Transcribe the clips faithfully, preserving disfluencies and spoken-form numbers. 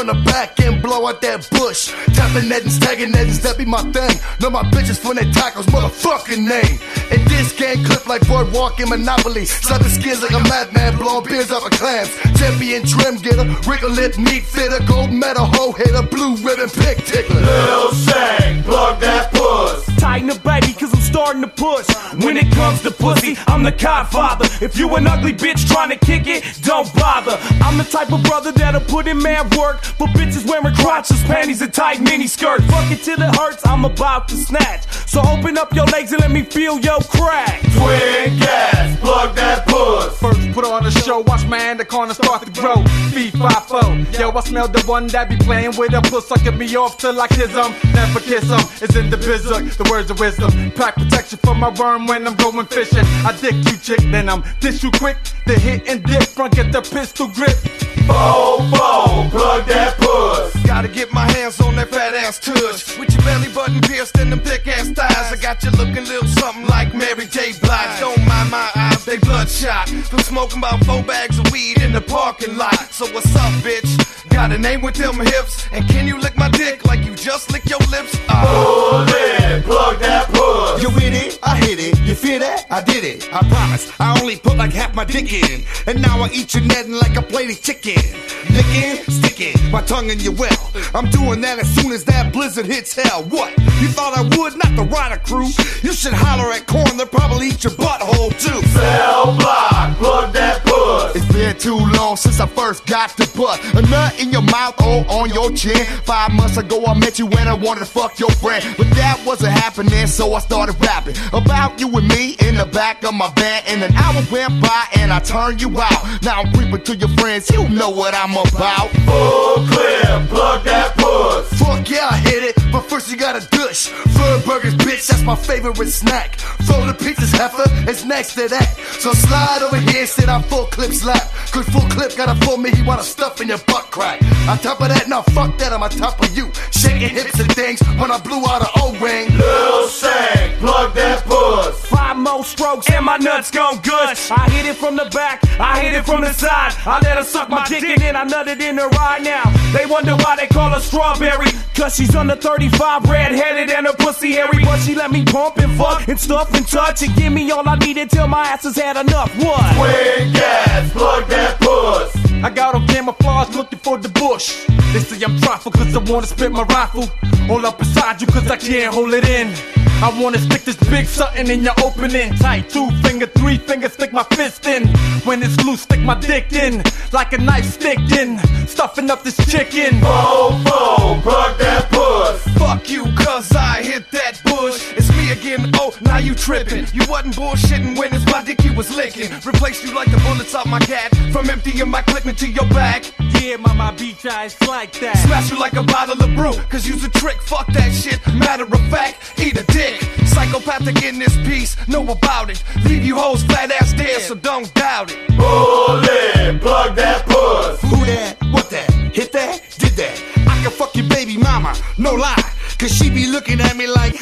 from the back and blow out that bush. Tapping nettings, tagging nettings, that be my thing. Know my bitches from their tacos, motherfucking name. And this gang clip like Boardwalk and Monopoly. Slapping skins like a madman, blowing beers off of clams. Champion trim getter, wrinkle lip, meat fitter, gold medal, hoe hitter, blue ribbon, pick tickler. Lil Shaq, plug that puss. Tighten the baby, cause I'm starting to push. When it comes to pussy, I'm the godfather. If you an ugly bitch trying to kick it, don't bother. I'm the type of brother that'll put in mad work for bitches wearing crotchless panties and tight mini skirts. Fuck it till it hurts, I'm about to snatch. So open up your legs and let me feel your crack. Twin gas, plug that puss. First put on the show, watch my anaconda start to grow. Feet five four. Yo, I smell the one that be playing with a puss, sucking me off till I kiss him. Never kiss him, it's in the bizzle, the words of wisdom. Pack protection for my worm when I'm going fishing. I dick you chick, then I'm dish you quick. The hit and dip, front get the pistol grip. Four, four, plug that puss. Gotta get my hands on that fat ass tush. With your belly button pierced and them thick ass thighs. I got you looking a little something like Mary J. Blige. Don't mind my eyes, they bloodshot. From smoking about four bags of weed in the parking lot. So what's up, bitch? Got a name with them hips. And can you lick my dick like you just lick your lips? Pull it, plug that puss. You with it? I hit it. You feel that? I did it. I promise. I only put like half my dick in. And now I eat your netting like a plate of chicken. Licking, sticking my tongue in your well. I'm doing that as soon as that blizzard hits hell. What? You thought I would? Not the Rider crew. You should holler at corn. They'll probably eat your butthole too. Cell block, plug that puss. It's been too long since I first got to butt. A nut in your mouth or on your chin. Five months ago I met you when I wanted to fuck your friend. But that wasn't happening, so I started rapping about you and me in the back of my van. And an hour went by and I turned you out. Now I'm creeping to your friends, you know what I'm about. Full clip, plug that puss. Fuck yeah, I hit it, but first you gotta dush. Fur burgers, bitch, that's my favorite snack. Fold the pizzas, heifer, it's next to that. So slide over here and sit on full clip slap. Cause full clip got a full me, he wanna stuff in your butt crack. On top of that, now fuck that, I'm on top of you. Shaking hips and things when I blew out an O-ring. Lil Shaq, plug that puss. Five more strokes and my nuts gon' gush. I hit it from the back, I hit it from the side. I let her suck my dick and then I nutted in her right now. They wonder why they call her strawberry. Cause she's under thirty-five, red-headed and her pussy hairy. But she let me pump and fuck and stuff and touch and give me all I needed till my ass has had enough. What? Twin gas, plug that puss. I got on camouflage looking for the bush. They say I'm trifle cause I wanna spit my rifle all up beside you cause I can't hold it in. I wanna stick this big something in your opening. Tight two finger, three finger, stick my fist in. When it's loose, stick my dick in. Like a knife stick in. Stuffing up this chicken. Four, four, plug that puss. Fuck you, cause I hit that bush. It's me again, oh, now you tripping. You wasn't bullshitting when it's my dick you was licking. Replaced you like the bullets out my gat. From emptying my clip into your back. Yeah, mama, beach eyes like that. Smash you like a bottle of brew, cause you's a trick, fuck that shit. Matter of fact, eat a dick. Psychopathic in this piece, know about it. Leave you hoes flat ass dead, so don't doubt it. Pull it, plug that puss. Who that? What that? Hit that? Did that? I can fuck your baby mama, no lie. Cause she be looking at me like,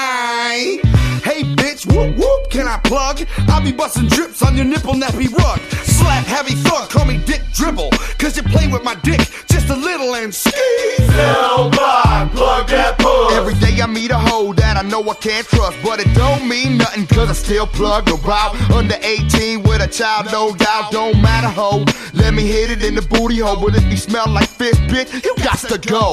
hi. Hey bitch, whoop whoop, can I plug? I be busting drips on your nipple nappy rug. Slap heavy thug, call me Dick Dribble. Cause you play with my dick just a little and ski. Cell block, plug that puss. Every day I meet a hoe that I know I can't trust. But it don't mean nothing cause I still plug about. Under eighteen with a child, no doubt, don't matter hoe. Let me hit it in the booty hole. But if you smell like fish, bitch, you got to go.